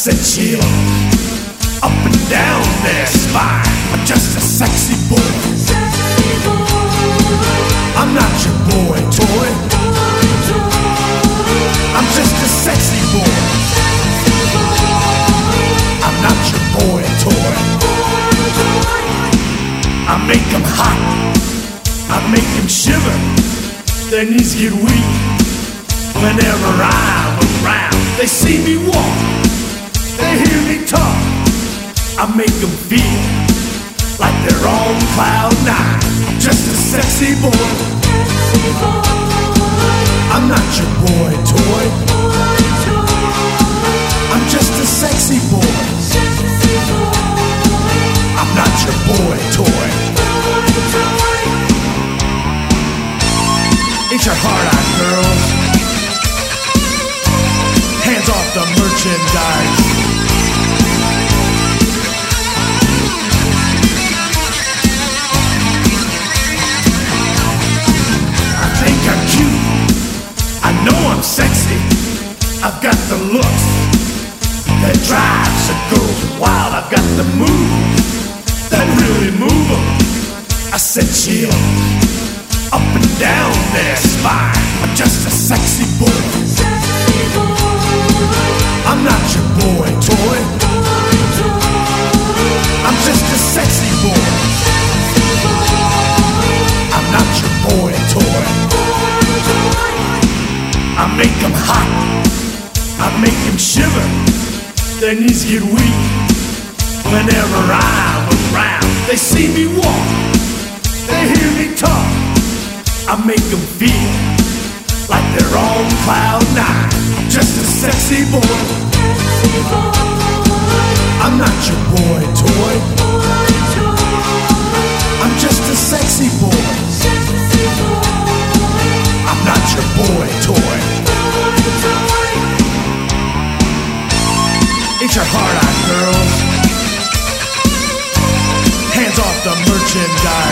said chill up and down their spine. I'm just a sexy boy. I'm not your boy toy. I'm just a sexy boy. I'm not your boy toy. I make them hot, I make them shiver. Their knees get weak whenever I'm around. They see me walk, they hear me talk. I make them feel like they're on cloud nine. Just a sexy boy. I'm not your boy toy. I'm just a sexy boy. I'm not your boy toy. Ain't your heart out, girls? Hands off the merchandise. I think I'm cute, I know I'm sexy. I've got the looks that drives a girl wild. I've got the moves that really move them. I said chill up and down their spine. I'm just a sexy boy. I'm not your boy toy. I'm just a sexy boy. I'm not your boy toy. I make them hot, I make them shiver. Their knees get weak whenever I'm around. They see me walk, they hear me talk. I make them feel like they're on cloud nine. Just a sexy boy. I'm not your boy toy. I'm just a sexy boy. I'm not your boy toy. Ain't your heart out, girls? Hands off the merchandise.